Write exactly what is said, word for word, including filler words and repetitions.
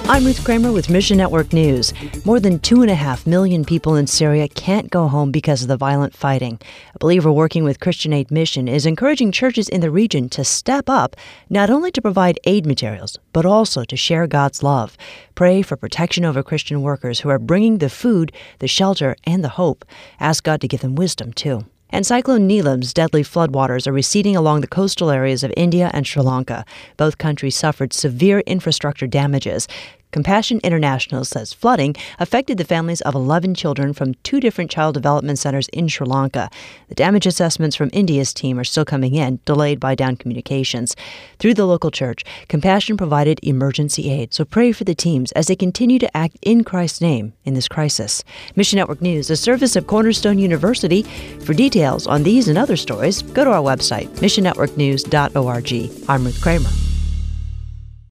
I'm Ruth Kramer with Mission Network News. More than two and a half million people in Syria can't go home because of the violent fighting. A believer working with Christian Aid Mission is encouraging churches in the region to step up, not only to provide aid materials, but also to share God's love. Pray for protection over Christian workers who are bringing the food, the shelter, and the hope. Ask God to give them wisdom, too. And Cyclone Neelam's deadly floodwaters are receding along the coastal areas of India and Sri Lanka. Both countries suffered severe infrastructure damages. Compassion International says flooding affected the families of eleven children from two different child development centers in Sri Lanka. The damage assessments from India's team are still coming in, delayed by down communications. Through the local church, Compassion provided emergency aid, so pray for the teams as they continue to act in Christ's name in this crisis. Mission Network News, a service of Cornerstone University. For details on these and other stories, go to our website, mission network news dot org. I'm Ruth Kramer.